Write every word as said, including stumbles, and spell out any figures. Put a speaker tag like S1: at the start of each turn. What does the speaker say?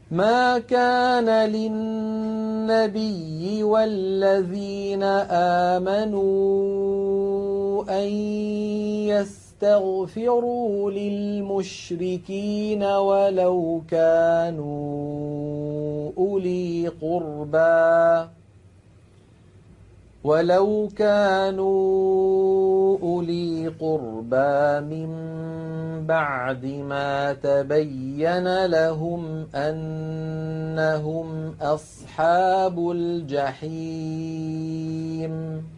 S1: ما كان للنبي والذين آمنوا أن يستغفروا للمشركين ولو كانوا أولي قربى ولو كانوا أولي قربى من بعد ما تبين لهم أنهم أصحاب الجحيم